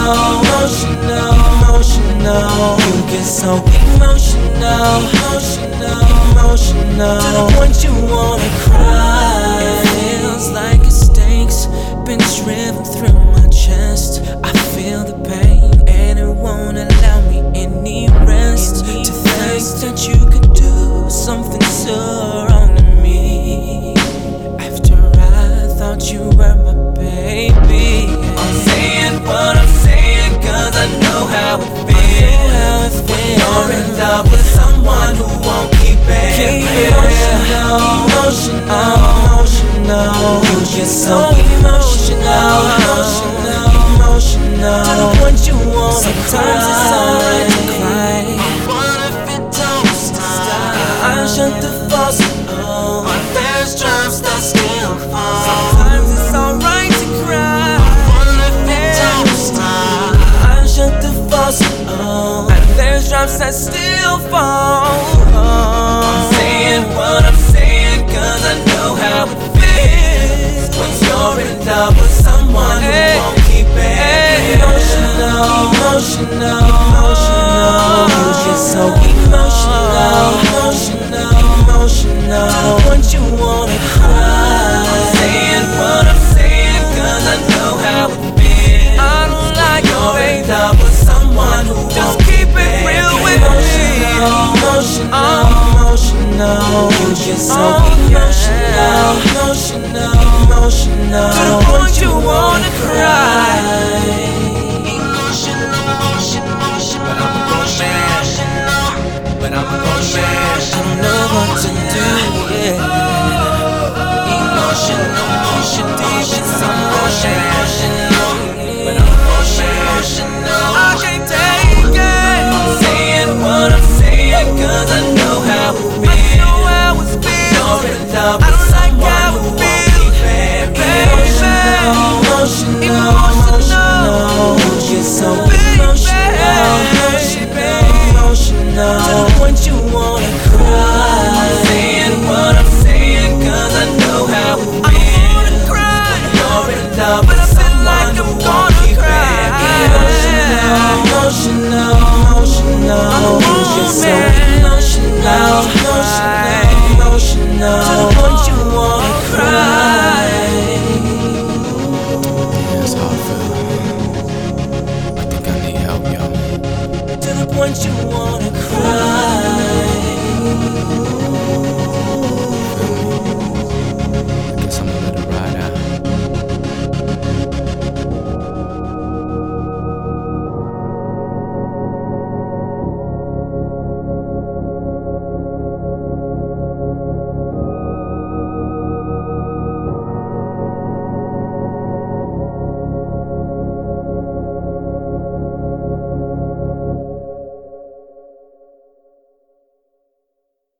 emotional, emotional. You get so emotional, emotional, emotional, to the point you wanna cry. It feels like it stinks, been driven through my chest. I feel the pain and it won't allow me any rest. To think that you could do something so wrong to me, after I thought you were my baby. I'm saying what I'm saying cause I know how it feels when you're in love with someone who won't keep it emotional, emotional, emotional. You get so emotional, emotional, emotional, to the point you wanna sometimes cry. It's alright to cry, but if it don't stop, I shut the faucet on, but there's drops that still fall. Sometimes it's alright to cry, but if it don't stop, I shut the faucet on, and there's drops that still fall. I'm saying what I'm saying cause I know how it feels when you're in love with someone who won't keep it emotional, emotional, emotional. You get so emotional, emotional, emotional, to the point you wanna